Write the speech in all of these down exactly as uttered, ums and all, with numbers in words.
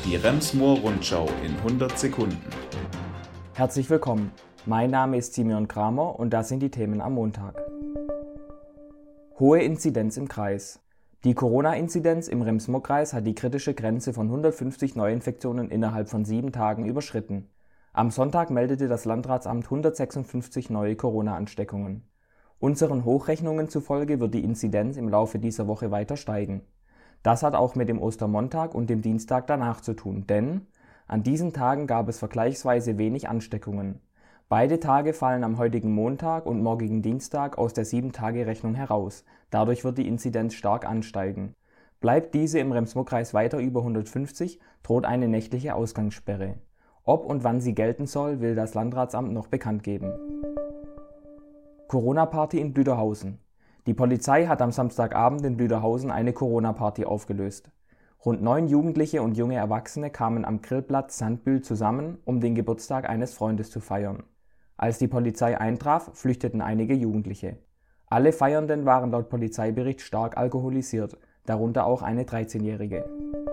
Die Rems-Murr-Rundschau in hundert Sekunden. Herzlich willkommen. Mein Name ist Simeon Kramer und das sind die Themen am Montag. Hohe Inzidenz im Kreis. Die Corona-Inzidenz im Rems-Murr-Kreis hat die kritische Grenze von hundertfünfzig Neuinfektionen innerhalb von sieben Tagen überschritten. Am Sonntag meldete das Landratsamt hundertsechsundfünfzig neue Corona-Ansteckungen. Unseren Hochrechnungen zufolge wird die Inzidenz im Laufe dieser Woche weiter steigen. Das hat auch mit dem Ostermontag und dem Dienstag danach zu tun, denn an diesen Tagen gab es vergleichsweise wenig Ansteckungen. Beide Tage fallen am heutigen Montag und morgigen Dienstag aus der sieben-Tage-Rechnung heraus. Dadurch wird die Inzidenz stark ansteigen. Bleibt diese im Rems-Murr-Kreis weiter über hundertfünfzig, droht eine nächtliche Ausgangssperre. Ob und wann sie gelten soll, will das Landratsamt noch bekannt geben. Corona-Party in Blüderhausen. Die Polizei hat am Samstagabend in Blüderhausen eine Corona-Party aufgelöst. Rund neun Jugendliche und junge Erwachsene kamen am Grillplatz Sandbühl zusammen, um den Geburtstag eines Freundes zu feiern. Als die Polizei eintraf, flüchteten einige Jugendliche. Alle Feiernden waren laut Polizeibericht stark alkoholisiert, darunter auch eine dreizehnjährige.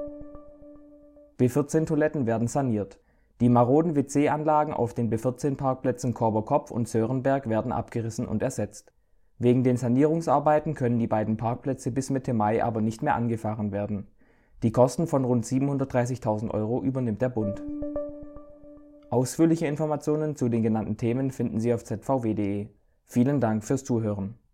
B vierzehn Toiletten werden saniert. Die maroden W C-Anlagen auf den B vierzehn Parkplätzen Korberkopf und Sörenberg werden abgerissen und ersetzt. Wegen den Sanierungsarbeiten können die beiden Parkplätze bis Mitte Mai aber nicht mehr angefahren werden. Die Kosten von rund siebenhundertdreißigtausend Euro übernimmt der Bund. Ausführliche Informationen zu den genannten Themen finden Sie auf z v w punkt de. Vielen Dank fürs Zuhören.